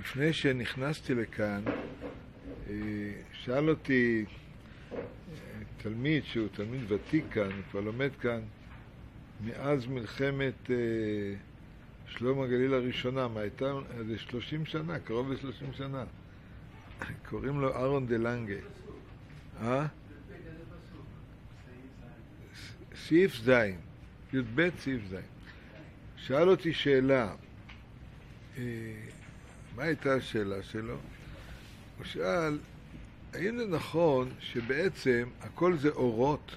לפני שנכנסתי לכאן, שאל אותי תלמיד שהוא תלמיד ותיק כאן, הוא כבר לומד כאן מאז מלחמת שלום הגליל הראשונה, מה הייתה? זה 30 שנה, קרוב ל-30 שנה. קוראים לו אהרון דלנגה. סעיף זין, י"ב סעיף זין. שאל אותי שאלה, מה הייתה השאלה שלו? הוא שאל, האם זה נכון שבעצם הכל זה אורות?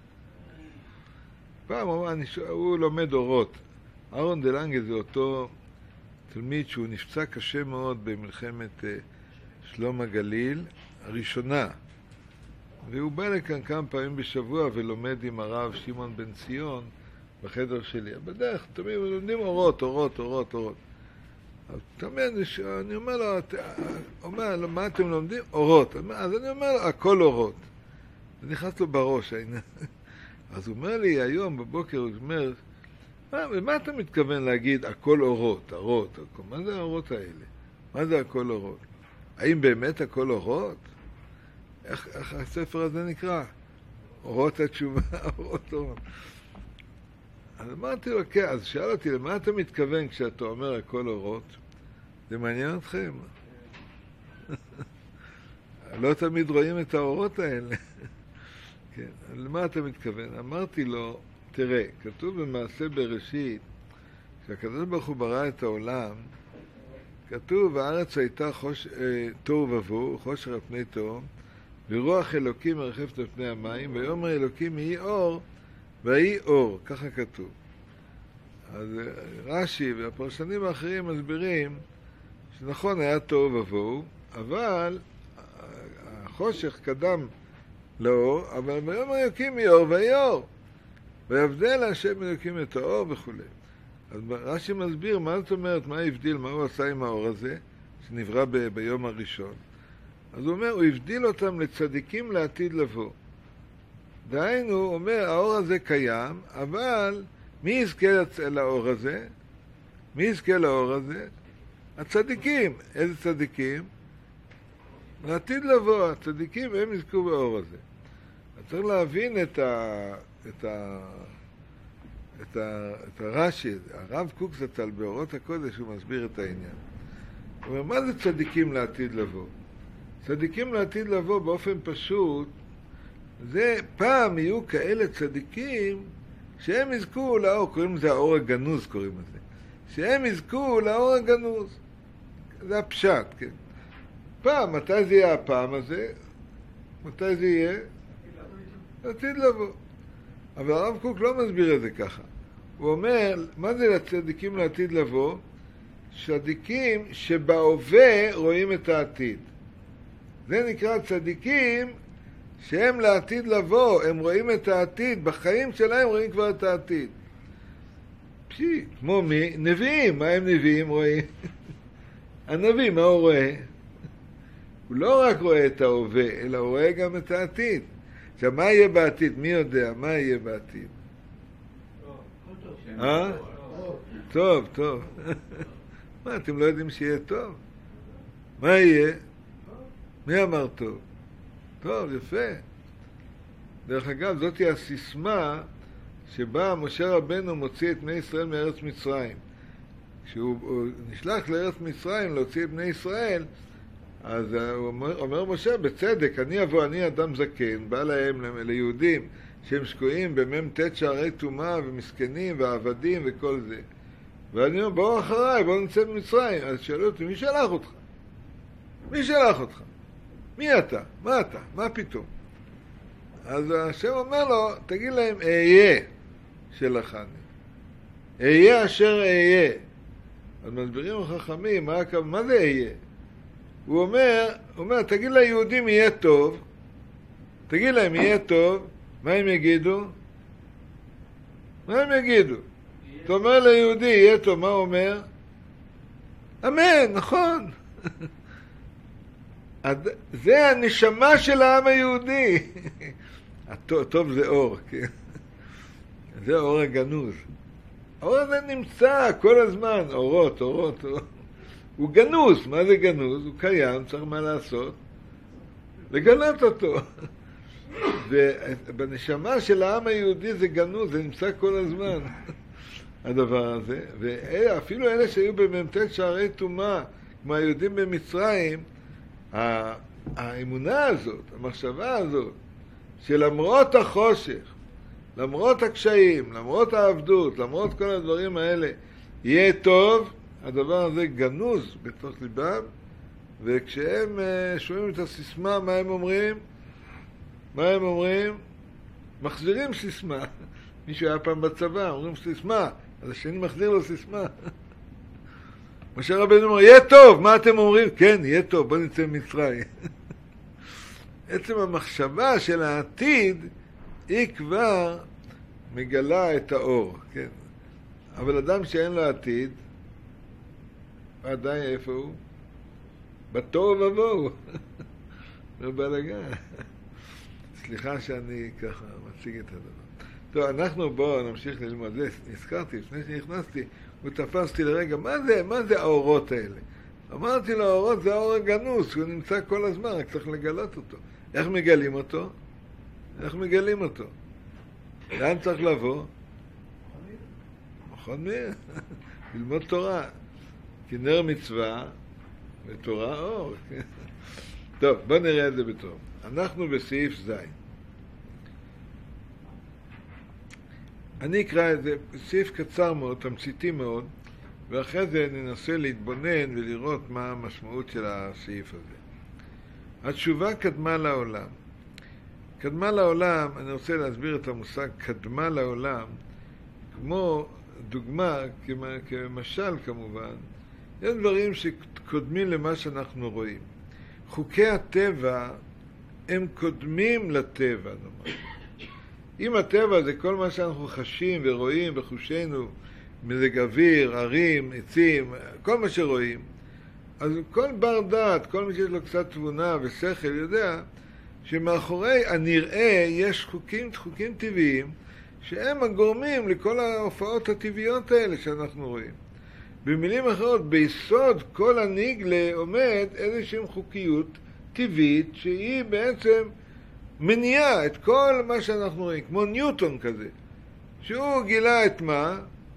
פעם הוא לומד אורות. אהרון דלנגה זה אותו תלמיד שהוא נפצע קשה מאוד במלחמת שלום הגליל הראשונה. והוא בא לכאן כמה פעמים בשבוע ולומד עם הרב שמעון בן ציון בחדר שלי. בדרך, תמיד לומדים אורות. אז תמיד אני אומר לו, מה אתם לומדים? אורות. אז אני אומר לו, הכל אורות. זה נכנס לו בראש העניין. אז הוא אומר לי היום בבוקר, הוא אומר, מה אתה מתכוון להגיד הכל אורות? מה זה האורות האלה? מה זה הכל אורות? האם באמת הכל אורות? איך הספר הזה נקרא? אורות התשובה, אורות. אז אמרתי לו, כן, אז שאל אותי, למה אתה מתכוון כשאתה אומר הכל אורות? זה מעניין אתכם? לא תמיד רואים את האורות האלה. כן, למה אתה מתכוון? אמרתי לו, תראה, כתוב במעשה בראשית, כשהקדוש ברוך הוא ברא את העולם, כתוב, הארץ הייתה תוהו ובוהו, חושך על פני תהום, ורוח אלוקים מרחפת על פני המים, ויאמר אלוקים יהי אור, ויהי אור, ככה כתוב. אז רש"י והפרשנים האחרים מסבירים שנכון היה תוהו ובוהו, אבל החושך קדם לאור, אבל ויאמר אלוקים יהי אור ויהי אור, ויבדל השם אלוקים את האור וכו'. אז רש"י מסביר מה זאת אומרת, מה הבדיל, מה הוא עשה עם האור הזה שנברא ביום הראשון. אז הוא אומר, הוא הבדיל אותם לצדיקים לעתיד לבוא. דהיינו, הוא אומר, האור הזה קיים, אבל מי יזכה לאור הזה? מי יזכה לאור הזה? הצדיקים. איזה צדיקים? לעתיד לבוא, הצדיקים הם יזכו באור הזה. אז צריך להבין את הרש"י, הרב קוק זצ"ל באורות הקודש, הוא מסביר את העניין. הוא אומר, מה זה צדיקים לעתיד לבוא? צדיקים לעתיד לבוא באופן פשוט, זה פעם יהיו כאלה צדיקים שהם יזכו לאור, קוראים לזה האור הגנוז, קוראים לזה. שהם יזכו לאור הגנוז. זה הפשט, כן. פעם, מתי זה יהיה הפעם הזה? מתי זה יהיה? לעתיד לבוא. אבל הרב קוק לא מסביר את זה ככה. הוא אומר, מה זה לצדיקים לעתיד לבוא? צדיקים שבהווה רואים את העתיד. זה נקרא צדיקים שהם לעתיד לבוא, הם רואים את העתיד, בחיים שלהם רואים כבר את העתיד. כמו מי? נביאים, מה הם נביאים רואים? הנביא, מה הוא רואה? הוא לא רק רואה את ההווה, אלא הוא רואה גם את העתיד. עכשיו, מה יהיה בעתיד? מי יודע? מה יהיה בעתיד? טוב. מה, אתם לא יודעים שיהיה טוב? מה יהיה? מי אמר טוב? טוב, יפה. דרך אגב, זאת היא הסיסמה שבה משה רבנו מוציא את בני ישראל מארץ מצרים. כשהוא נשלח לארץ מצרים להוציא את בני ישראל, אז הוא אומר משה, בצדק, אני אדם זקן, בא להם, ליהודים, שהם שקועים במ"ט שערי טומאה ומסכנים ועבדים וכל זה. ואני אומר, בואו אחריי, בואו נצא ממצרים. אז שאלו אותי, מי שלח אותך? מי שלח אותך? מי אתה? מה אתה? מה פתאום? אז השם אומר לו, תגיד להם, אהיה שלחני. אהיה אשר אהיה. אז מסבירים החכמים, מה זה אהיה? הוא אומר, תגיד ליהודים יהיה טוב. תגיד להם יהיה טוב. מה הם יגידו? אתה אומר ליהודי יהיה טוב, מה הוא אומר? אמן, נכון. זה הנשמה של העם היהודי. טוב זה אור, כן? זה האור הגנוז. האור הזה נמצא כל הזמן, אורות. הוא גנוז. מה זה גנוז? הוא קיים, צריך מה לעשות? לגלות אותו. ובנשמה של העם היהודי זה גנוז, זה נמצא כל הזמן, הדבר הזה. ואפילו אלה שהיו במ"ט שערי טומאה, כמו היהודים במצרים, האמונה הזאת, המחשבה הזאת, שלמרות החושך, למרות הקשיים, למרות העבדות, למרות כל הדברים האלה, יהיה טוב, הדבר הזה גנוז בתוך ליבם, וכשהם שומעים את הסיסמה, מה הם אומרים? מה הם אומרים? מחזירים סיסמה. מישהו היה פעם בצבא, אומרים סיסמה, אז השני מחזיר לו סיסמה. משה רבנו אומר, יהיה טוב, מה אתם אומרים? כן, יהיה טוב, בוא נצא ממצרים. עצם המחשבה של העתיד, היא כבר מגלה את האור, כן? אבל אדם שאין לו עתיד, עדיין איפה הוא? בתוהו ובוהו. לא בלגן. סליחה שאני ככה מציג את הדבר. טוב, אנחנו בואו נמשיך ללמוד. זה נזכרתי, לפני שנכנסתי, ותפסתי לרגע, מה זה האורות האלה? אמרתי לו, האורות זה האור הגנוז, הוא נמצא כל הזמן, רק צריך לגלות אותו. איך מגלים אותו? איך מגלים אותו? לאן צריך לבוא? מכון מי? ללמוד תורה. כי נר מצווה ותורה אור. טוב, בוא נראה את זה בטוב. אנחנו בסעיף ז'. אני אקרא את זה, סעיף קצר מאוד, תמציתי מאוד, ואחרי זה ננסה להתבונן ולראות מה המשמעות של הסעיף הזה. התשובה קדמה לעולם. קדמה לעולם, אני רוצה להסביר את המושג קדמה לעולם, כמו דוגמה, כמשל כמובן, יש דברים שקודמים למה שאנחנו רואים. חוקי הטבע הם קודמים לטבע, נאמר. אם הטבע זה כל מה שאנחנו חשים ורואים בחושנו, מזג אוויר, ערים, עצים, כל מה שרואים, אז כל בר דעת, כל מי שיש לו קצת תבונה ושכל יודע שמאחורי הנראה יש חוקים טבעיים שהם הגורמים לכל ההופעות הטבעיות האלה שאנחנו רואים. במילים אחרות, ביסוד כל הנגלה עומד איזושהי חוקיות טבעית שהיא בעצם מניעה את כל מה שאנחנו רואים, כמו ניוטון כזה, שהוא גילה את מה?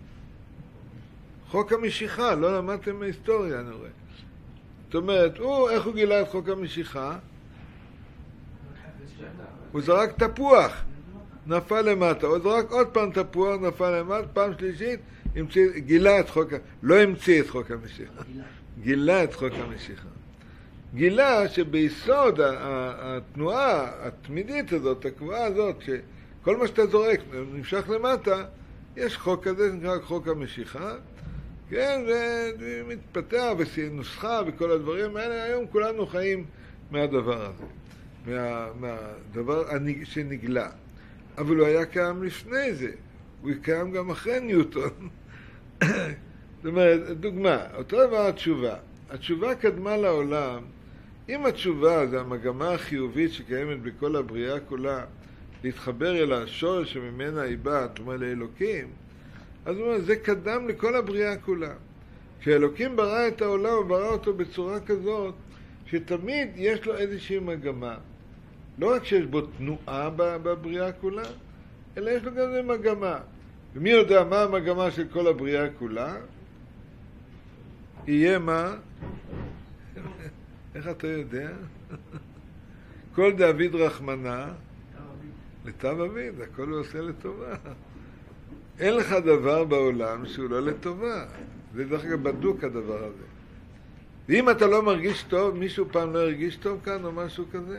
חוק המשיכה, לא למדתם מההיסטוריה, אני רואה. זאת אומרת, איך הוא גילה את חוק המשיכה? הוא זרק תפוח, נפל למטה, הוא זרק עוד פעם תפוח, נפל למטה, פעם שלישית, גילה את חוק, לא המציא את חוק המשיכה, גילה את חוק המשיכה. גילה שביסוד התנועה התמידית הזאת, הקבועה הזאת, שכל מה שאתה זורק נמשך למטה, יש חוק כזה שנקרא חוק המשיכה, כן, ומתפתח ונוסחה וכל הדברים האלה, היום כולנו חיים מהדבר הזה, מהדבר שנגלה. אבל הוא היה קיים לפני זה, הוא קיים גם אחרי ניוטון. זאת אומרת, דוגמה, אותו דבר התשובה. התשובה קדמה לעולם. אם התשובה זה המגמה החיובית שקיימת בכל הבריאה כולה, להתחבר אל השורש שממנה היא באה, תאמר לאלוקים, אז הוא אומר, זה קדם לכל הבריאה כולה. כשאלוקים ברא את העולם, הוא ברא אותו בצורה כזאת, שתמיד יש לו איזושהי מגמה. לא רק שיש בו תנועה בבריאה כולה, אלא יש לו גם איזו מגמה. ומי יודע מה המגמה של כל הבריאה כולה? יהיה מה? איך אתה יודע? כל דוד רחמנה, לטב אביד, הכל הוא עושה לטובה. אין לך דבר בעולם שהוא לא לטובה. זה דרך אגב בדוק הדבר הזה. ואם אתה לא מרגיש טוב, מישהו פעם לא הרגיש טוב כאן או משהו כזה?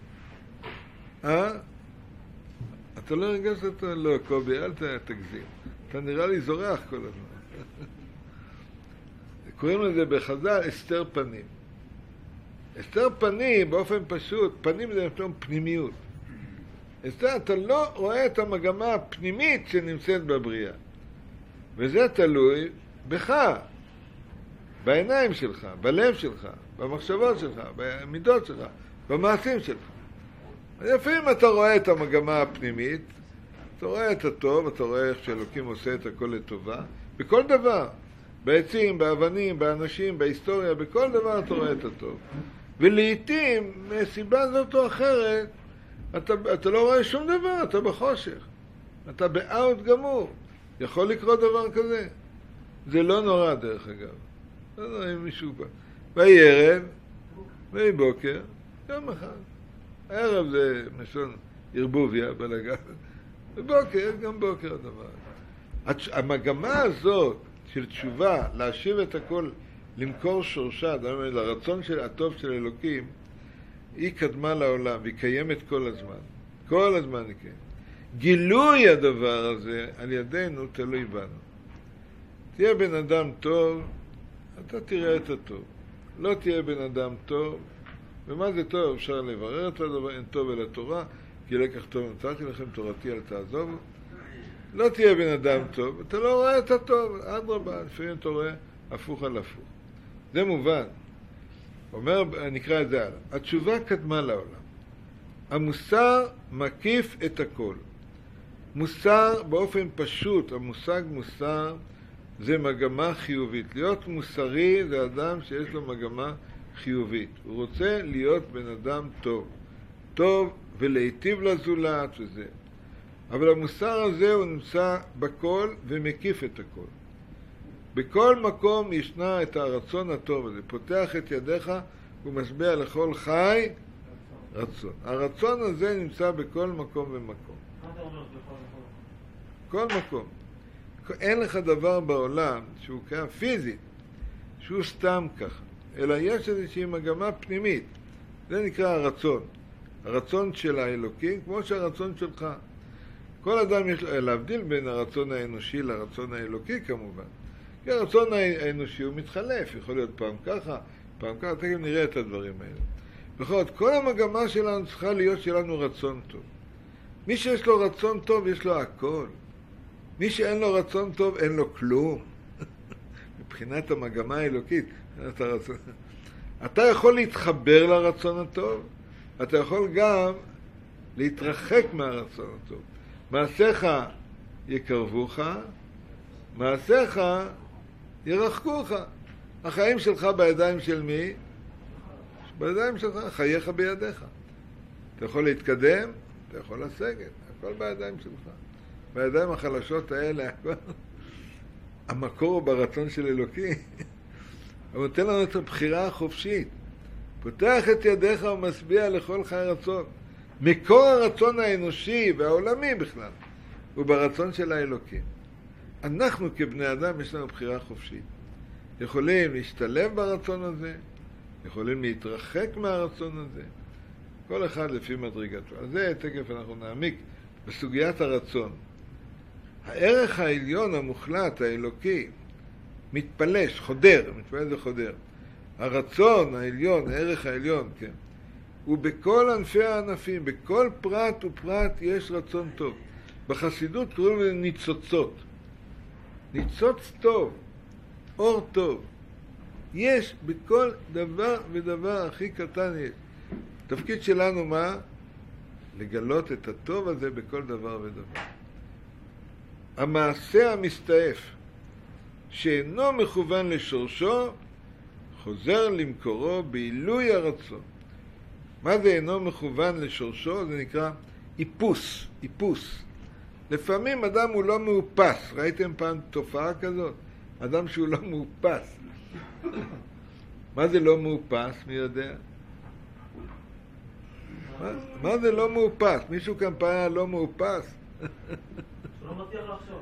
אתה לא הרגשת אותו? לא, קובי, אל תגזים. אתה נראה לי זורח כל הזמן. קוראים לזה בחז"ל הסתר פנים. הסתר פנים באופן פשוט, פנים זה נפתום פנימיות. הסתר, אתה לא רואה את המגמה הפנימית שנמצאת בבריאה. וזה תלוי בך, בעיניים שלך, בלב שלך, במחשבות שלך, במידות שלך, במעשים שלך. לפעמים אתה רואה את המגמה הפנימית, אתה רואה את הטוב, אתה רואה איך שאלוקים עושה את הכל לטובה, בכל דבר. בעצים, באבנים, באנשים, בהיסטוריה, בכל דבר אתה רואה את הטוב. ולעיתים, מסיבה זאת או אחרת, אתה לא רואה שום דבר, אתה בחושך. אתה באאוט גמור. יכול לקרות דבר כזה. זה לא נורא דרך אגב. לא נורא אם מישהו בא. ויהי ערב, ויהי בוקר, יום אחד. הערב זה משון ערבוביה, בלגן. ובוקר, גם בוקר הדבר. המגמה הזאת של תשובה, להשיב את הכל, למכור שורשה, לרצון הטוב של אלוקים, היא קדמה לעולם, היא קיימת כל הזמן. כל הזמן היא קיימת. גילוי הדבר הזה על ידינו תלוי בנו. תהיה בן אדם טוב, אתה תראה את הטוב. לא תהיה בן אדם טוב, ומה זה טוב? אפשר לברר את הדבר, אין טוב אל התורה, כי לקח טוב נתתי לכם תורתי אל תעזובו. לא תהיה בן אדם טוב, אתה לא רואה את הטוב, אדרבה, לפעמים אתה רואה הפוך על הפוך. זה מובן. אומר, נקרא את זה הלאה. התשובה קדמה לעולם. המוסר מקיף את הכל. מוסר באופן פשוט, המושג מוסר זה מגמה חיובית. להיות מוסרי זה אדם שיש לו מגמה חיובית. הוא רוצה להיות בן אדם טוב. טוב ולהיטיב לזולת וזה. אבל המוסר הזה הוא נמצא בכל ומקיף את הכל. בכל מקום ישנה את הרצון הטוב הזה. פותח את ידיך ומשביע לכל חי רצון. הרצון הזה נמצא בכל מקום ומקום. מה אתה אומר בכל מקום? כל מקום. אין לך דבר בעולם שהוא קיים פיזית, שהוא סתם ככה, אלא יש איזושהי מגמה פנימית. זה נקרא הרצון. הרצון של האלוקים, כמו שהרצון שלך. כל אדם יש להבדיל בין הרצון האנושי לרצון האלוקי כמובן. כי הרצון האנושי הוא מתחלף, יכול להיות פעם ככה, פעם ככה, תכף נראה את הדברים האלה. בכל זאת, כל המגמה שלנו צריכה להיות שלנו רצון טוב. מי שיש לו רצון טוב, יש לו הכל. מי שאין לו רצון טוב, אין לו כלום. מבחינת המגמה האלוקית, אתה יכול להתחבר לרצון הטוב, אתה יכול גם להתרחק מהרצון הטוב. מעשיך יקרבוך, מעשיך ירחקוך. החיים שלך בידיים של מי? בידיים שלך, חייך בידיך. אתה יכול להתקדם, אתה יכול לסגת, הכל בידיים שלך. בידיים החלשות האלה, הכל... המקור הוא ברצון של אלוקי. הוא נותן לנו את הבחירה החופשית. פותח את ידיך ומשביע לכל חי רצון. מקור הרצון האנושי והעולמי בכלל הוא ברצון של האלוקים. אנחנו כבני אדם יש לנו בחירה חופשית. יכולים להשתלב ברצון הזה, יכולים להתרחק מהרצון הזה. כל אחד לפי מדרגתו. אז זה תכף אנחנו נעמיק בסוגיית הרצון. הערך העליון המוחלט, האלוקי, מתפלש, חודר, מתפלש זה חודר. הרצון העליון, הערך העליון, כן. ובכל ענפי הענפים, בכל פרט ופרט יש רצון טוב. בחסידות קוראים לזה ניצוצות. ניצוץ טוב, אור טוב. יש בכל דבר ודבר הכי קטן יש. התפקיד שלנו מה? לגלות את הטוב הזה בכל דבר ודבר. המעשה המסתעף שאינו מכוון לשורשו חוזר למקורו בעילוי הרצון. מה זה אינו מכוון לשורשו? זה נקרא איפוס, איפוס. לפעמים אדם הוא לא מאופס. ראיתם פעם תופעה כזאת? אדם שהוא לא מאופס. מה זה לא מאופס? מי יודע? מה זה לא מאופס? מישהו כאן פעם היה לא מאופס? לא מצליח לחשוב.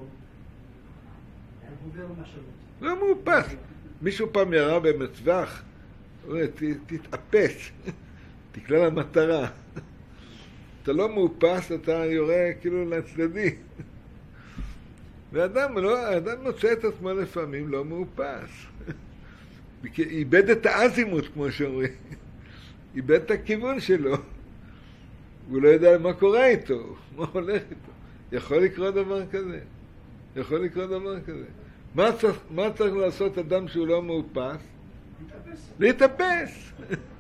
לא מאופס. מישהו פעם ירה במצווח, תתאפס, תקלע למטרה. אתה לא מאופס, אתה יורה כאילו לצדדי. ואדם מוצא את עצמו לפעמים לא מאופס. איבד את האזימות, כמו שאומרים. איבד את הכיוון שלו. הוא לא יודע מה קורה איתו, מה הולך איתו. יכול לקרות דבר כזה. יכול לקרות דבר כזה. מה צריך לעשות אדם שהוא לא מאופס? להתאפס.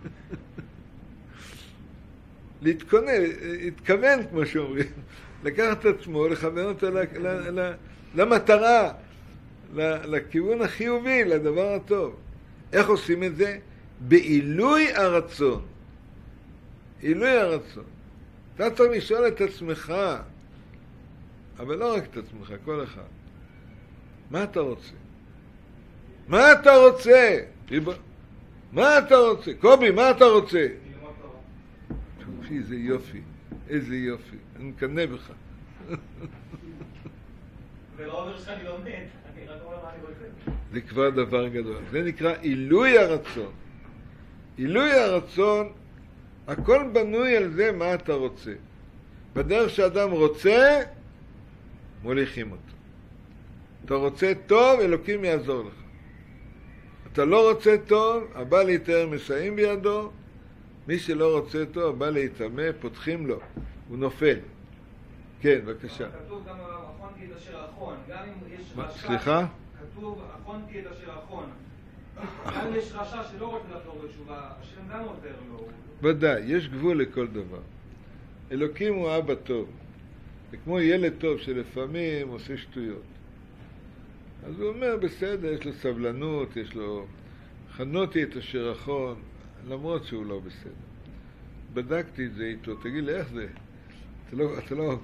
להתכוון, כמו שאומרים. לקחת את עצמו, לכוון אותו למטרה. לכיוון החיובי, לדבר הטוב. איך עושים את זה? בעילוי הרצון. עילוי הרצון. אתה צריך לשאול את עצמך, אבל לא רק את עצמך, כל אחד. מה אתה רוצה? מה אתה רוצה? מה אתה רוצה? קובי, מה אתה רוצה? איזה יופי, איזה יופי. אני מקנא בך. זה לא אומר שאני לומד, אני רק אומר מה אני רוצה. זה כבר דבר גדול. זה נקרא עילוי הרצון. עילוי הרצון, הכל בנוי על זה מה אתה רוצה. בדרך שאדם רוצה, מוליכים אותו. אתה רוצה טוב, אלוקים יעזור לך. אתה לא רוצה טוב, הבא להתאר מסעים בידו. מי שלא רוצה טוב, הבא להתאמה, פותחים לו. הוא נופל. כן, בבקשה. כתוב גם אחונתי את אשר אחון. גם אם יש רשע... סליחה? כתוב אחונתי את אשר אחון. גם אם יש רשע שלא רוצה לחזור בתשובה, השם גם עוזר לו. ודאי, יש גבול לכל דבר. אלוקים הוא אבא טוב. זה כמו ילד טוב שלפעמים עושה שטויות. אז הוא אומר, בסדר, יש לו סבלנות, יש לו... חנותי את אשר אחון, למרות שהוא לא בסדר. בדקתי את זה איתו, תגיד לי, איך זה? אתה לא...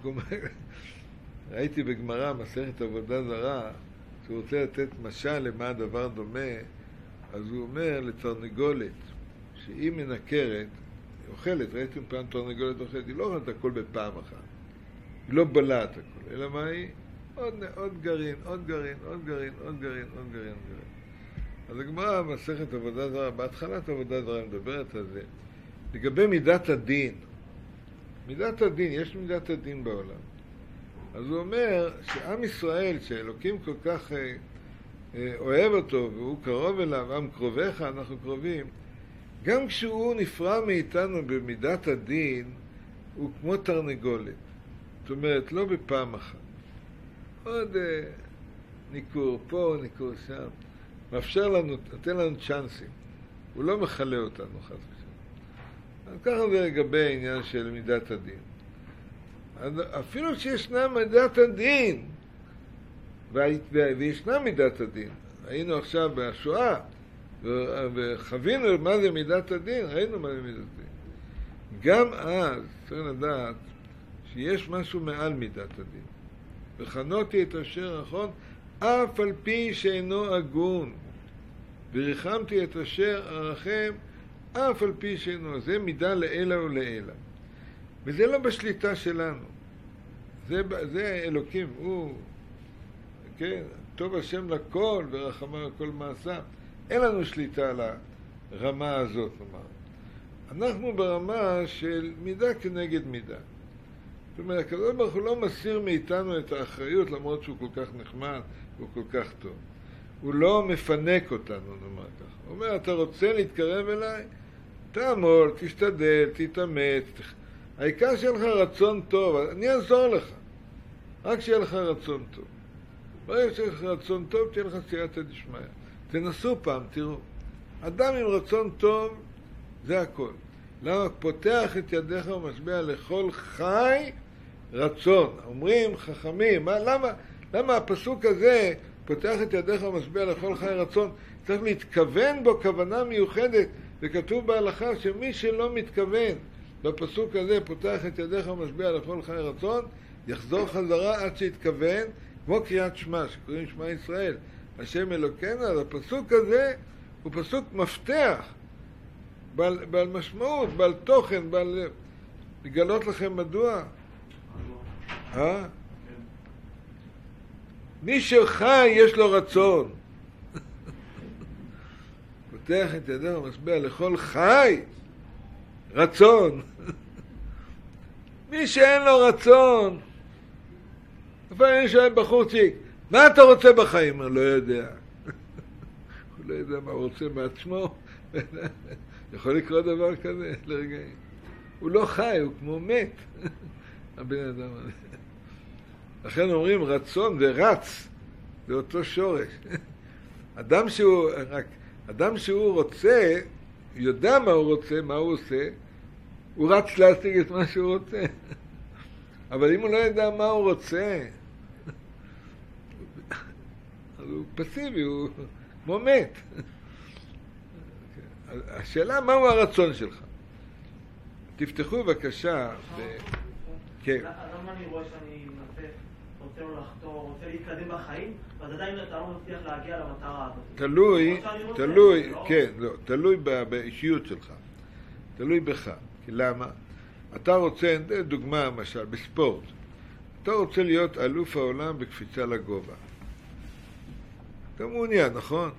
ראיתי בגמרא, מסכת עבודה זרה, שהוא רוצה לתת משל למה הדבר דומה, אז הוא אומר לתרנגולת, שהיא מנקרת, היא אוכלת, ראיתם פעם תרנגולת אוכלת, היא לא אוכלת הכל בפעם אחת. היא לא בלעת הכל, אלא מה היא? עוד גרעין, עוד גרעין, עוד גרעין, עוד גרעין, עוד גרעין, עוד גרעין. אז הגמרא מסכת עבודה זרה, בהתחלת עבודה זרה מדברת על זה, לגבי מידת הדין. מידת הדין, יש מידת הדין בעולם. אז הוא אומר שעם ישראל, שאלוקים כל כך אוהב אותו והוא קרוב אליו, עם קרוביך, אנחנו קרובים, גם כשהוא נפרע מאיתנו במידת הדין, הוא כמו תרנגולת. זאת אומרת, לא בפעם אחת. עוד ניקור פה, ניקור שם. מאפשר לנו, נותן לנו צ'אנסים. הוא לא מחלה אותנו, חס ושלום. אז ככה זה לגבי העניין של מידת הדין. אפילו שישנה מידת הדין, וישנה מידת הדין, היינו עכשיו בשואה, וחווינו מה זה מידת הדין, ראינו מה זה מידת הדין. גם אז צריך לדעת שיש משהו מעל מידת הדין. וחנותי את אשר אחון, אף על פי שאינו הגון, וריחמתי את אשר ארחם, אף על פי שאינו. זה מידה לעילה ולעילה. וזה לא בשליטה שלנו. זה אלוקים, הוא, כן, טוב השם לכל ורחמה על כל מעשה. אין לנו שליטה על הרמה הזאת, נאמר. אנחנו ברמה של מידה כנגד מידה. זאת אומרת, הקדוש ברוך הוא לא מסיר מאיתנו את האחריות, למרות שהוא כל כך נחמד והוא כל כך טוב. הוא לא מפנק אותנו, נאמר כך. הוא אומר, אתה רוצה להתקרב אליי? תעמול, תשתדל, תתאמץ. העיקר שיהיה לך רצון טוב, אני אעזור לך. רק שיהיה לך רצון טוב. ברגע שיהיה לך רצון טוב, תהיה לך סייעתא דשמיא. תנסו פעם, תראו. אדם עם רצון טוב, זה הכל. למה? פותח את ידיך ומשביע לכל חי רצון. אומרים חכמים, למה הפסוק הזה, פותח את ידיך ומשביע לכל חי רצון, צריך להתכוון בו כוונה מיוחדת, וכתוב בהלכה שמי שלא מתכוון בפסוק הזה, פותח את ידיך ומשביע לכל חי רצון, יחזור חזרה עד שיתכוון, כמו קריאת שמע, שקוראים שמע ישראל, השם אלוקינו. אז הפסוק הזה הוא פסוק מפתח, בעל משמעות, בעל תוכן, לגלות לכם מדוע. מי שחי יש לו רצון. פותח את ידיו ומשביע לכל חי רצון. מי שאין לו רצון, לפעמים אני שואל בחורצ'יק, מה אתה רוצה בחיים? אני לא יודע. הוא לא יודע מה הוא רוצה מעצמו. יכול לקרוא דבר כזה לרגעים. הוא לא חי, הוא כמו מת. הבן אדם הזה. לכן אומרים רצון ורץ, זה אותו שורש. אדם שהוא רוצה, יודע מה הוא רוצה, מה הוא עושה, הוא רץ להשיג את מה שהוא רוצה. אבל אם הוא לא יודע מה הוא רוצה, אז הוא פסיבי, הוא כמו מת. השאלה מהו הרצון שלך. תפתחו בבקשה. כן. למה אני רואה שאני רוצה לו לחתור, רוצה להתקדם בחיים, אז עדיין אתה לא מצליח להגיע למטרה הזאת. תלוי באישיות שלך. תלוי בך. כי למה? אתה רוצה, דוגמה למשל, בספורט. אתה רוצה להיות אלוף העולם בקפיצה לגובה. אתה מעוניין, נכון?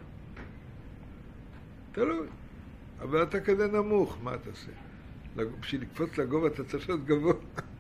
תלוי. אבל אתה כזה נמוך, מה אתה עושה? בשביל לקפוץ לגובה אתה צריך להיות גבוה.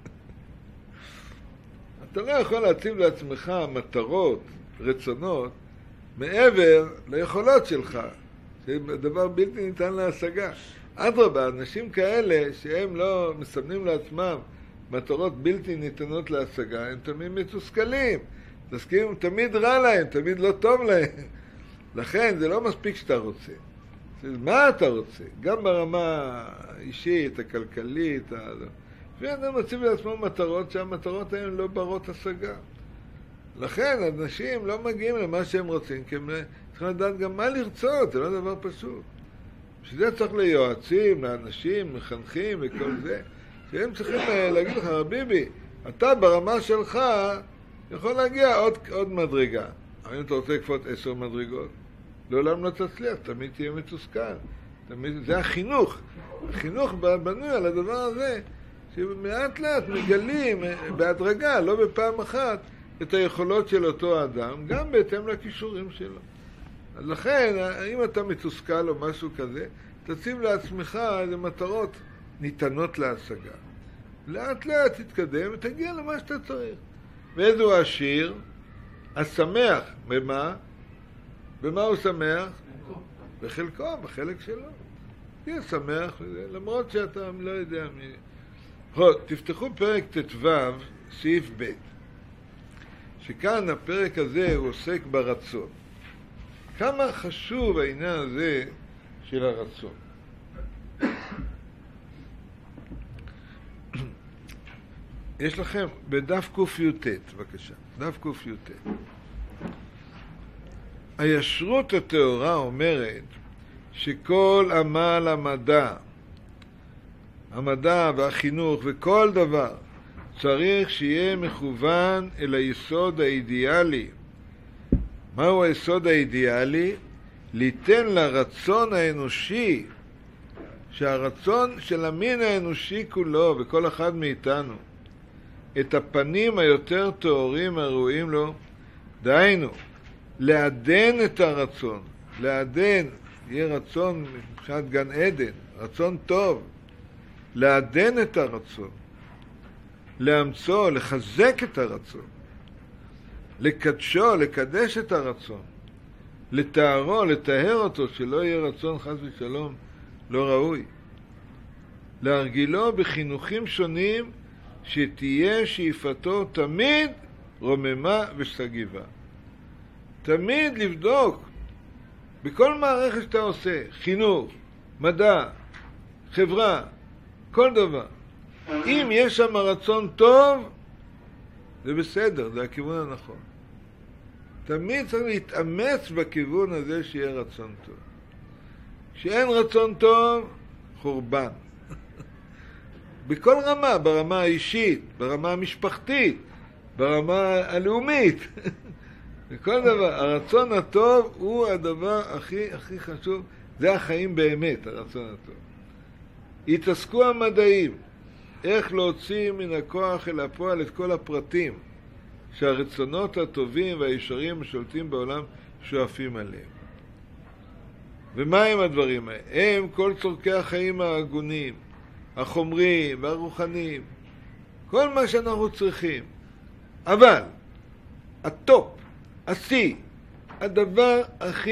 אתה לא יכול להציב לעצמך מטרות, רצונות, מעבר ליכולות שלך. זה דבר בלתי ניתן להשגה. אדרבה, אנשים כאלה שהם לא מסמנים לעצמם מטרות בלתי ניתנות להשגה, הם תמיד מתוסכלים. תסכים, תמיד רע להם, תמיד לא טוב להם. לכן זה לא מספיק שאתה רוצה. מה אתה רוצה? גם ברמה האישית, הכלכלית, ואדם מציב לעצמו מטרות שהמטרות הן לא ברות השגה. לכן אנשים לא מגיעים למה שהם רוצים, כי הם צריכים לדעת גם מה לרצות, זה לא דבר פשוט. שזה צריך ליועצים, לאנשים, מחנכים וכל זה, שהם צריכים להגיד לך, רביבי, אתה ברמה שלך יכול להגיע עוד מדרגה. אבל אם אתה רוצה לקפוץ 10 מדרגות, לעולם לא תצליח, תמיד תהיה מתוסכל. זה החינוך. החינוך בנוי על הדבר הזה, שמעט לאט מגלים בהדרגה, לא בפעם אחת, את היכולות של אותו אדם, גם בהתאם לכישורים שלו. אז לכן, אם אתה מתוסכל או משהו כזה, תציב לעצמך איזה מטרות ניתנות להשגה. לאט לאט תתקדם ותגיע למה שאתה צריך. ואיזו עשיר? השמח. במה? במה הוא שמח? בחלקו, בחלק שלו. תהיה שמח, למרות שאתה לא יודע מי... תפתחו פרק ט"ו, סעיף ב', שכאן הפרק הזה הוא עוסק ברצון. כמה חשוב העניין הזה של הרצון. יש לכם בדף קי"ט, בבקשה, דף קי"ט. הישרות התאורה אומרת שכל עמל המדע והחינוך וכל דבר צריך שיהיה מכוון אל היסוד האידיאלי. מהו היסוד האידיאלי? ליתן לרצון האנושי, שהרצון של המין האנושי כולו וכל אחד מאיתנו, את הפנים היותר טהורים הראויים לו, דהיינו, לעדן את הרצון, לעדן, יהיה רצון מבחינת גן עדן, רצון טוב, לעדן את הרצון, לאמצו, לחזק את הרצון, לקדשו, לקדש את הרצון, לתארו, לתאר אותו, שלא יהיה רצון חס ושלום לא ראוי, להרגילו בחינוכים שונים, שתהיה שאיפתו תמיד רוממה ושגיבה. תמיד לבדוק בכל מערכת שאתה עושה, חינוך, מדע, חברה, כל דבר. אם יש שם רצון טוב, זה בסדר, זה הכיוון הנכון. תמיד צריך להתאמץ בכיוון הזה שיהיה רצון טוב. כשאין רצון טוב, חורבן. בכל רמה, ברמה האישית, ברמה המשפחתית, ברמה הלאומית. בכל דבר, הרצון הטוב הוא הדבר הכי חשוב. זה החיים באמת, הרצון הטוב. התעסקו המדעים, איך להוציא מן הכוח אל הפועל את כל הפרטים שהרצונות הטובים והישרים השולטים בעולם שואפים עליהם. ומה הם הדברים האלה? הם כל צורכי החיים ההגונים, החומריים והרוחניים, כל מה שאנחנו צריכים. אבל הטופ, השיא, הדבר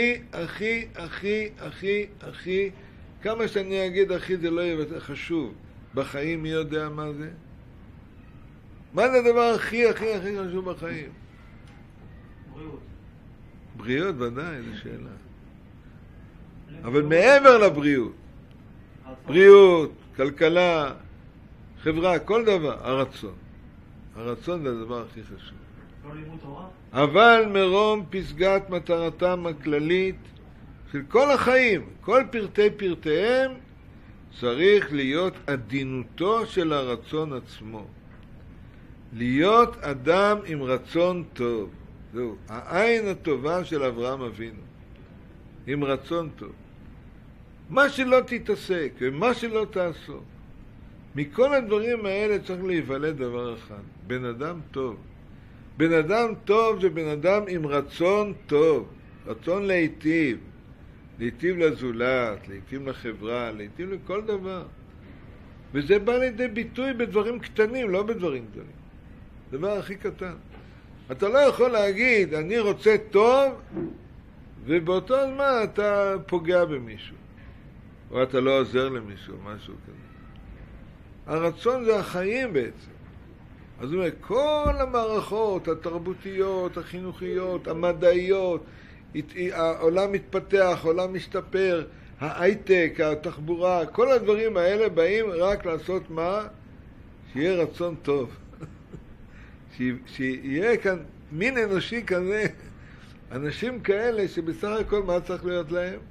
הכי, כמה שאני אגיד הכי זה לא יהיה חשוב בחיים, מי יודע מה זה? מה זה הדבר הכי חשוב בחיים? בריאות. בריאות, ודאי, זו שאלה. אבל מעבר לבריאות, בריאות, כלכלה, חברה, כל דבר, הרצון. הרצון זה הדבר הכי חשוב. אבל מרום פסגת מטרתם הכללית של כל החיים, כל פרטי פרטיהם, צריך להיות עדינותו של הרצון עצמו. להיות אדם עם רצון טוב. זהו, העין הטובה של אברהם אבינו. עם רצון טוב. מה שלא תתעסק ומה שלא תעשו. מכל הדברים האלה צריך להיוולד דבר אחד. בן אדם טוב. בן אדם טוב זה בן אדם עם רצון טוב. רצון להיטיב. להיטיב לזולת, להיטיב לחברה, להיטיב לכל דבר. וזה בא לידי ביטוי בדברים קטנים, לא בדברים גדולים. דבר הכי קטן. אתה לא יכול להגיד, אני רוצה טוב, ובאותו זמן אתה פוגע במישהו. או אתה לא עוזר למישהו, משהו כזה. הרצון זה החיים בעצם. אז הוא אומר, כל המערכות, התרבותיות, החינוכיות, המדעיות, העולם מתפתח, העולם משתפר, ההייטק, התחבורה, כל הדברים האלה באים רק לעשות מה? שיהיה רצון טוב. שיהיה כאן מין אנושי כזה, אנשים כאלה שבסך הכל מה צריך להיות להם?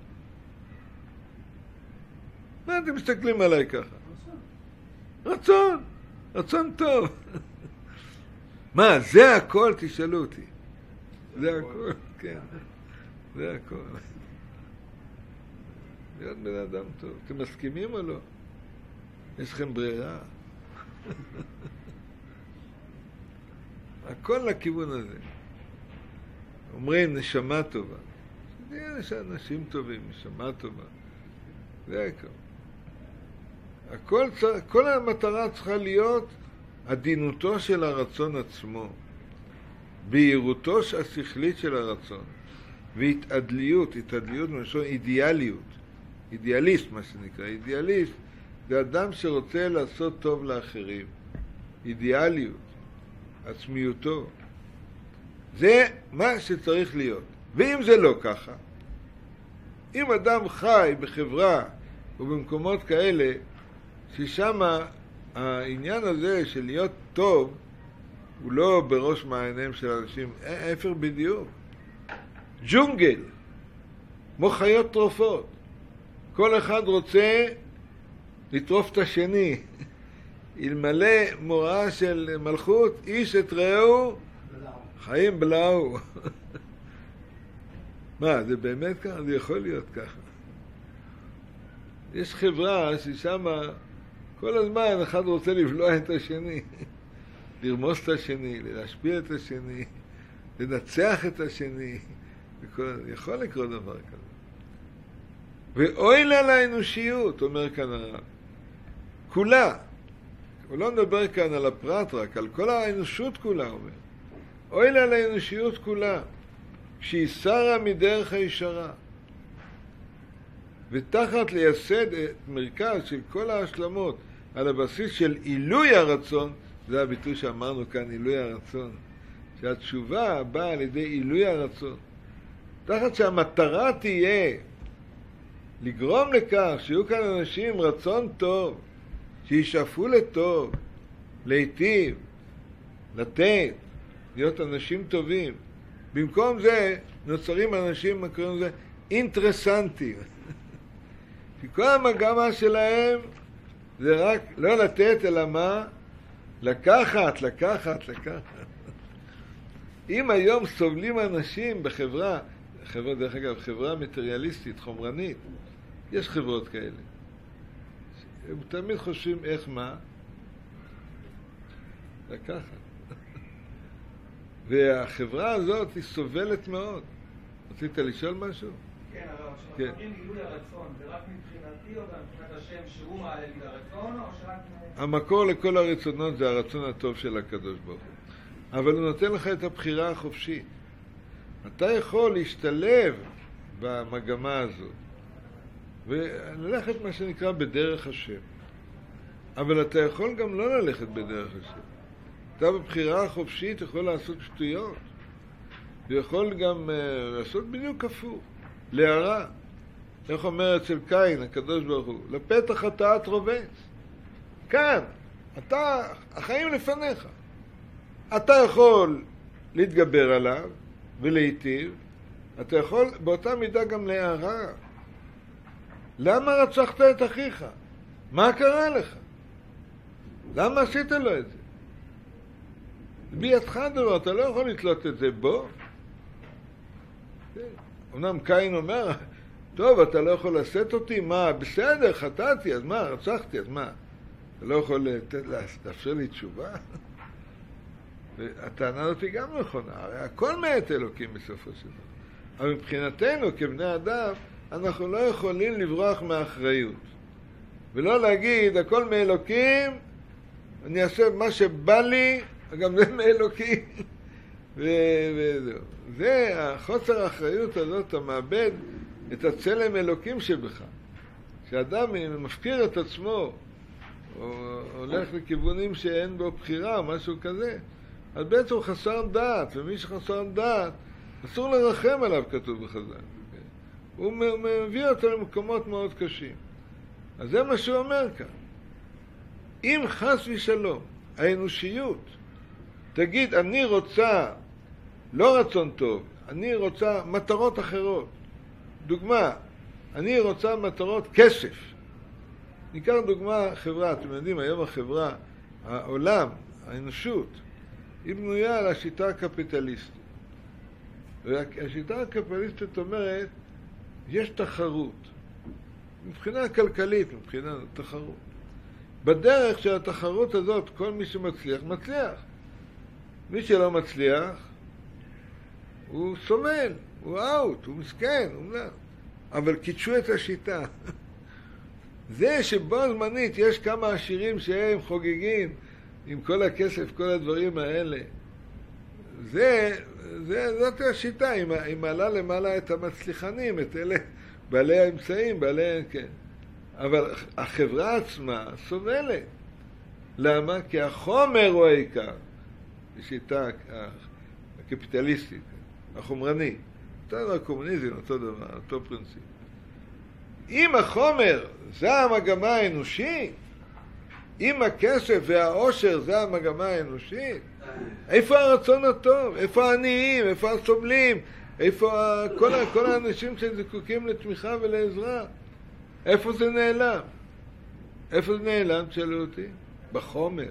מה אתם מסתכלים עליי ככה? רצון. רצון טוב. מה, זה הכל? תשאלו אותי. זה הכל, כן. זה הכל. להיות בן אדם טוב. אתם מסכימים או לא? יש לכם ברירה. הכל לכיוון הזה. אומרים נשמה טובה. יש אנשים טובים, נשמה טובה. זה הכל. כל המטרה צריכה להיות עדינותו של הרצון עצמו. בהירותו השכלית של הרצון. והתעדליות, מלשון אידיאליות. אידיאליסט מה שנקרא. אידיאליסט זה אדם שרוצה לעשות טוב לאחרים. אידיאליות. עצמיותו. זה מה שצריך להיות. ואם זה לא ככה, אם אדם חי בחברה ובמקומות כאלה, ששם העניין הזה של להיות טוב, הוא לא בראש מעייניהם של אנשים, איפה בדיוק? ג'ונגל, כמו חיות טרופות. כל אחד רוצה לטרוף את השני. אלמלא מוראה של מלכות, איש את רעהו, חיים בלעו. מה, זה באמת ככה? זה יכול להיות ככה. יש חברה ששם כל הזמן אחד רוצה לבלוע את השני, לרמוס את השני, להשפיע את השני, לנצח את השני. יכול לקרות דבר כזה. ואוי לה לאנושיות, אומר כאן הרב. כולה. הוא לא מדבר כאן על הפרט רק, על כל האנושות כולה, אומר. אוי לה לאנושיות כולה, כשהיא שרה מדרך הישרה. ותחת לייסד את מרכז של כל ההשלמות על הבסיס של עילוי הרצון, זה הביטוי שאמרנו כאן, עילוי הרצון. שהתשובה באה על ידי עילוי הרצון. תחת שהמטרה תהיה לגרום לכך שיהיו כאן אנשים עם רצון טוב, שישאפו לטוב, להיטיב, לתת, להיות אנשים טובים. במקום זה נוצרים אנשים, קוראים לזה, אינטרסנטים. שכל המגמה שלהם זה רק לא לתת, אלא מה? לקחת. אם היום סובלים אנשים בחברה, דרך אגב, חברה מטריאליסטית, חומרנית, יש חברות כאלה. הם תמיד חושבים איך מה? לקחת. והחברה הזאת היא סובלת מאוד. רצית לשאול משהו? כן, הרב, כשמדברים גילוי הרצון, זה רק מבחינתי או גם מבחינת השם שהוא מעלה לי לרצון, או שרק... המקור לכל הרצונות זה הרצון הטוב של הקדוש ברוך הוא. אבל הוא נותן לך את הבחירה החופשית. אתה יכול להשתלב במגמה הזאת, וללכת מה שנקרא בדרך השם. אבל אתה יכול גם לא ללכת בדרך השם. אתה בבחירה החופשית יכול לעשות שטויות. ויכול גם לעשות בדיוק הפוך. להרע. איך אומר אצל קין, הקדוש ברוך הוא? לפתח חטאת רובץ. כאן, החיים לפניך. אתה יכול להתגבר עליו ולהיטיב, אתה יכול באותה מידה גם להערה. למה רצחת את אחיך? מה קרה לך? למה עשית לו את זה? בידך דבר, אתה לא יכול לתלות את זה בו. אמנם קין אומר, טוב, אתה לא יכול לשאת אותי, מה, בסדר, חטאתי, אז מה, רצחתי, אז מה? אתה לא יכול לאפשר לי תשובה? והטענה הזאת היא גם נכונה, הרי הכל מאת אלוקים בסופו של דבר. אבל מבחינתנו, כבני אדם, אנחנו לא יכולים לברוח מהאחריות. ולא להגיד, הכל מאלוקים, אני אעשה מה שבא לי, גם זה מאלוקים. וזהו. זה החוסר האחריות הזאת, אתה מאבד את הצלם אלוקים שבך. כשאדם מפקיר את עצמו, או הולך לכיוונים שאין בו בחירה, או משהו כזה, אז בעצם הוא חסר דעת, ומי שחסר דעת, אסור לרחם עליו, כתוב בחז"ל. הוא מביא אותו למקומות מאוד קשים. אז זה מה שהוא אומר כאן. אם חס ושלום, האנושיות, תגיד, אני רוצה לא רצון טוב, אני רוצה מטרות אחרות. דוגמה, אני רוצה מטרות כסף. ניקח דוגמה חברה, אתם יודעים, היום החברה, העולם, האנושות, היא בנויה על השיטה הקפיטליסטית. והשיטה הקפיטליסטית אומרת, יש תחרות. מבחינה כלכלית, מבחינה תחרות. בדרך של התחרות הזאת, כל מי שמצליח, מצליח. מי שלא מצליח, הוא סובל, הוא אאוט, הוא מסכן, הוא לא. אבל קידשו את השיטה. זה שבו זמנית יש כמה עשירים שהם חוגגים עם כל הכסף, כל הדברים האלה. זאת השיטה, היא מעלה למעלה את המצליחנים, את אלה בעלי האמצעים, בעלי, כן. אבל החברה עצמה סובלת. למה? כי החומר הוא העיקר. בשיטה הקפיטליסטית, החומרני. אותו הקומוניזם, אותו דבר, אותו פרינציפ. אם החומר זה המגמה האנושית, אם הכסף והעושר זה המגמה האנושית, איפה הרצון הטוב? איפה העניים? איפה הסובלים? איפה כל האנשים שזקוקים לתמיכה ולעזרה? איפה זה נעלם? איפה זה נעלם? תשאלו אותי. בחומר.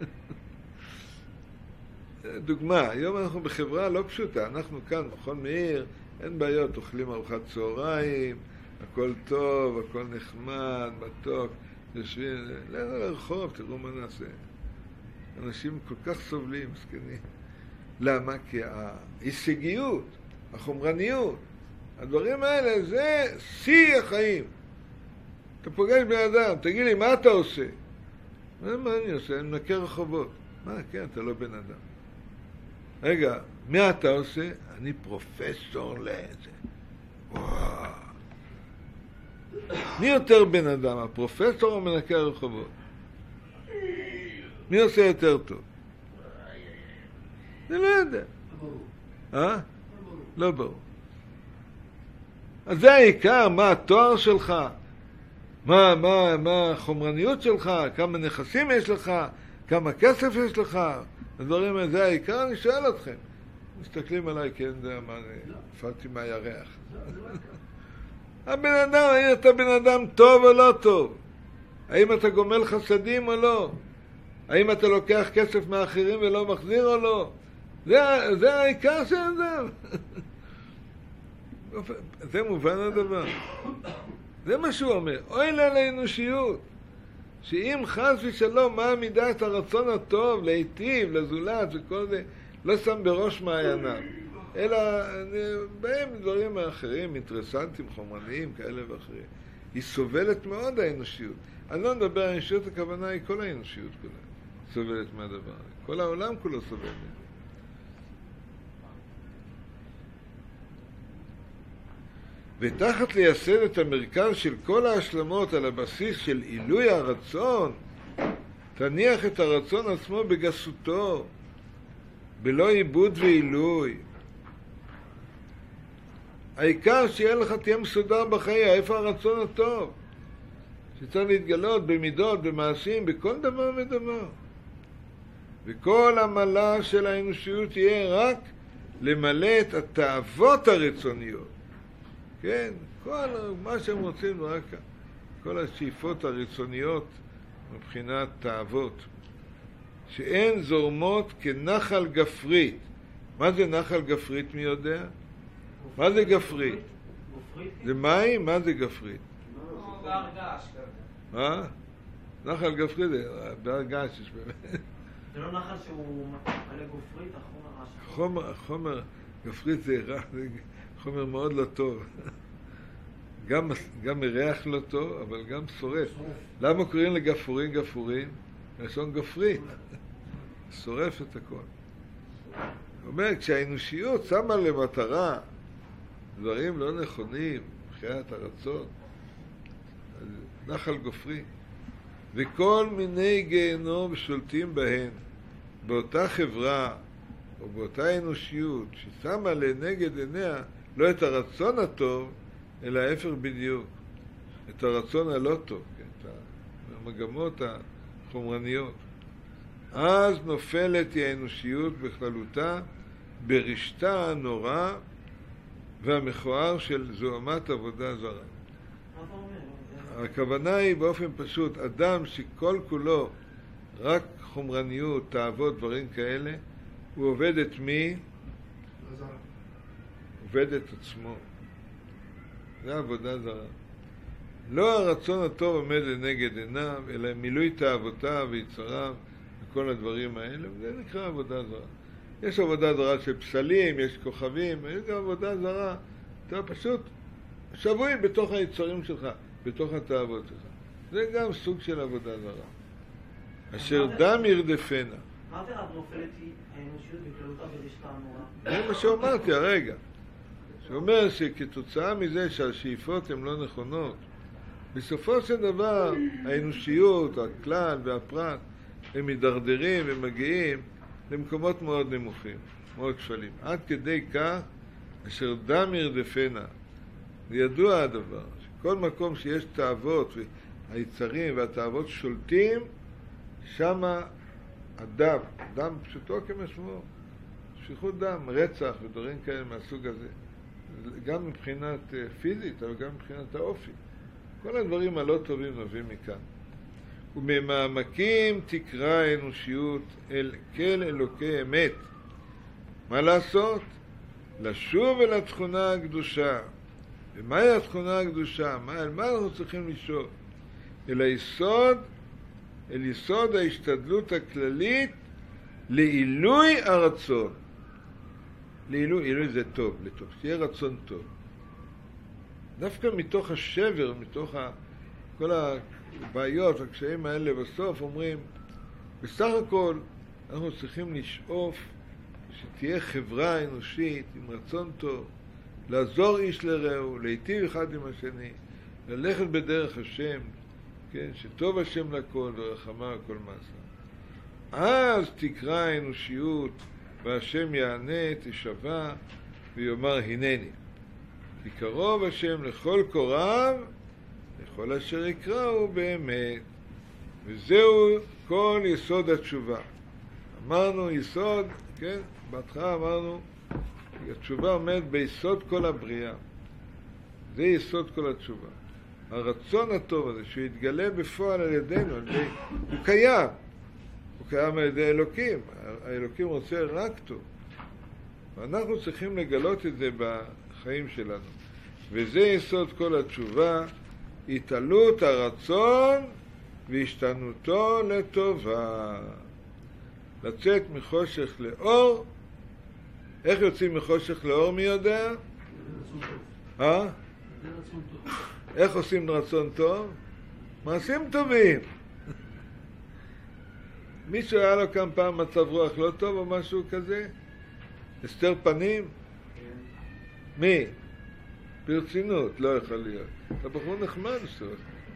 דוגמה, היום אנחנו בחברה לא פשוטה. אנחנו כאן, מכון מאיר, אין בעיות, אוכלים ארוחת צהריים, הכל טוב, הכל נחמד, מתוק, יושבים, לרחוב, תראו מה נעשה. אנשים כל כך סובלים, מסכנים. למה? כי ההישגיות, החומרניות, הדברים האלה זה שיא החיים. אתה פוגש בן אדם, תגיד לי, מה אתה עושה? מה אני עושה? אני מנקה רחובות. מה? כן, אתה לא בן אדם. רגע, מה אתה עושה? אני פרופסור לזה. וואו. מי יותר בן אדם, הפרופסור או מנקה רחובות? מי עושה יותר טוב? אני לא יודע. לא ברור. אז זה העיקר, מה התואר שלך? מה החומרניות שלך? כמה נכסים יש לך? כמה כסף יש לך? הדברים האלה, זה העיקר, אני שואל אתכם. מסתכלים עליי, כן, זה מה, נפלתי מהירח. הבן אדם, האם אתה בן אדם טוב או לא טוב? האם אתה גומל חסדים או לא? האם אתה לוקח כסף מאחרים ולא מחזיר או לא? זה העיקר של אדם. זה מובן הדבר. זה מה שהוא אומר. אוי לה לאנושיות. שאם חס ושלום מה מידה את הרצון הטוב, להיטיב, לזולת וכל זה, לא שם בראש מעייניו. אלא בהם דברים האחרים, אינטרסנטים, חומרניים, כאלה ואחרים. היא סובלת מאוד האנושיות. אני לא מדבר על האנושיות, הכוונה היא כל האנושיות כולה. סובלת מהדבר. כל העולם כולו סובל מזה. ותחת לייסד את המרכז של כל ההשלמות על הבסיס של עילוי הרצון, תניח את הרצון עצמו בגסותו, בלא עיבוד ועילוי. העיקר שיהיה לך תהיה מסודר בחיי, איפה הרצון הטוב? שצריך להתגלות במידות, במעשים, בכל דבר ודבר. וכל המעלה של האנושיות יהיה רק למלא את התאוות הרצוניות. כן, כל מה שהם רוצים, רק כל השאיפות הרצוניות מבחינת תאוות, שאין זורמות כנחל גפרית. מה זה נחל גפרית, מי יודע? מה זה גפרית? זה מים? מה זה גפרית? בהר געש כזה. נחל גפרית, בהר געש יש באמת. זה לא נחל שהוא מלא גופרית, החומר גפרית זה חומר מאוד לא טוב. גם מריח לא טוב, אבל גם שורף. למה קוראים לגפורים גפורים? לשון גפרית. שורף את הכל. זאת אומרת, כשהאנושיות שמה למטרה דברים לא נכונים, מבחינת הרצון, נחל גופרי, וכל מיני גיהנום שולטים בהן, באותה חברה או באותה אנושיות ששמה לנגד עיניה לא את הרצון הטוב, אלא ההפך בדיוק, את הרצון הלא טוב, את המגמות החומרניות. אז נופלת היא האנושיות בכללותה ברשתה הנורא והמכוער של זוהמת עבודה זרה. הכוונה היא באופן פשוט, אדם שכל כולו רק חומרניות, תאוות, דברים כאלה, הוא עובד את מי? עובד את עצמו. זה עבודה זרה. לא הרצון הטוב עומד לנגד עיניו, אלא מילוי תאוותיו ויצריו וכל הדברים האלה, וזה נקרא עבודה זרה. יש עבודה זרה של פסלים, יש כוכבים, יש גם עבודה זרה. אתה פשוט שבוי בתוך היצרים שלך, בתוך התאוות שלך. זה גם סוג של עבודה זרה. אשר דם ירדפנה. מה זה רב נופלת היא האנושיות בכללותה ברשתה הנורא? זה מה שאומרתי הרגע. שאומר שכתוצאה מזה שהשאיפות הן לא נכונות, בסופו של דבר האנושיות, הכלל והפרט, הם מדרדרים ומגיעים למקומות מאוד נמוכים, מאוד שפלים. עד כדי כך, אשר דם ירדפנה. וידוע הדבר, שכל מקום שיש תאוות והיצרים והתאוות שולטים, שמה הדם, דם פשוטו כמשמעו, שפיכות דם, רצח ודברים כאלה מהסוג הזה. גם מבחינת פיזית, אבל גם מבחינת האופי. כל הדברים הלא טובים נובעים מכאן. וממעמקים תקרא האנושיות אל כל אלוקי אמת. מה לעשות? לשוב אל התכונה הקדושה. ומהי התכונה הקדושה? על מה אנחנו צריכים לשאול? אל יסוד ההשתדלות הכללית לעילוי הרצון. עילוי זה טוב, לטוב, שיהיה רצון טוב. דווקא מתוך השבר, מתוך כל הבעיות, הקשיים האלה, בסוף אומרים, בסך הכל אנחנו צריכים לשאוף שתהיה חברה אנושית עם רצון טוב, לעזור איש לרעהו, להיטיב אחד עם השני, ללכת בדרך השם, כן, שטוב השם לכל ורחמה על כל מעשה. אז תקרא האנושיות והשם יענה תשבע ויאמר הנני. כי קרוב השם לכל קוראיו, לכל אשר יקראו באמת. וזהו כל יסוד התשובה. אמרנו יסוד, כן, בהתחלה אמרנו, התשובה עומד ביסוד כל הבריאה. זה יסוד כל התשובה. הרצון הטוב הזה, שהוא יתגלה בפועל על ידינו, הוא קיים. הוא קיים על ידי אלוקים. האלוקים רוצה רק טוב. ואנחנו צריכים לגלות את זה בחיים שלנו. וזה יסוד כל התשובה, התעלות הרצון והשתנותו לטובה. לצאת מחושך לאור. איך יוצאים מחושך לאור, מי יודע? איך עושים רצון טוב? מעשים טובים. מישהו היה לו כאן פעם מצב רוח לא טוב או משהו כזה? הסתר פנים? מי? ברצינות, לא יכול להיות. אתה בחור נחמד סוף.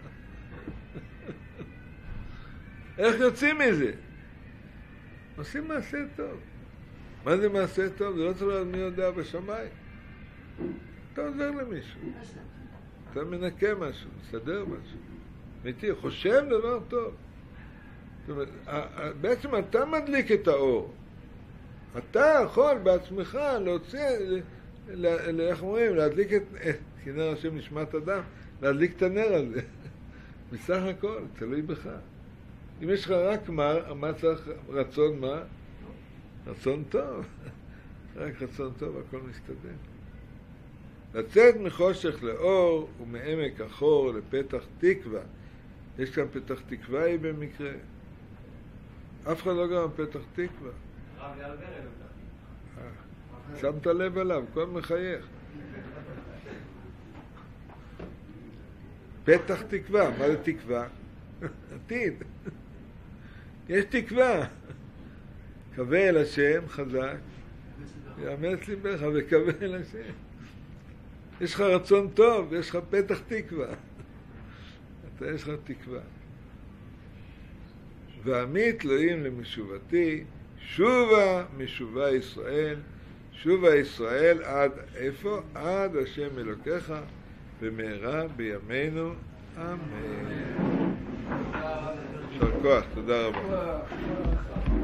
איך יוצאים מזה? עושים מעשה טוב. מה זה מעשה טוב? זה לא צריך להיות מי יודע בשמיים. אתה עוזר למישהו. אתה מנקה משהו, מסדר משהו. אמיתי, חושב דבר טוב. זאת אומרת, בעצם אתה מדליק את האור. אתה יכול בעצמך להוציא, איך אומרים, להדליק את כנר השם נשמת אדם, להדליק את הנר הזה. מסך הכל, תלוי בך. אם יש לך רק מה צריך רצון מה? רצון טוב. רק רצון טוב, הכל מסתדר. לצאת מחושך לאור ומעמק החור לפתח תקווה. יש כאן פתח תקווה היא במקרה. אף אחד לא גר בפתח תקווה. הרב יעל ברל. שמת לב עליו, כל מחייך. פתח תקווה, מה זה תקווה? עתיד. יש תקווה. קווה אל השם חזק, יאמץ ליבך וקווה אל השם. יש לך רצון טוב, יש לך פתח תקווה. יש לך תקווה. ועמי תלויים למשובתי, שובה משובה ישראל, שובה ישראל עד איפה? עד השם אלוקיך, במהרה בימינו, אמן. יישר כוח, תודה רבה.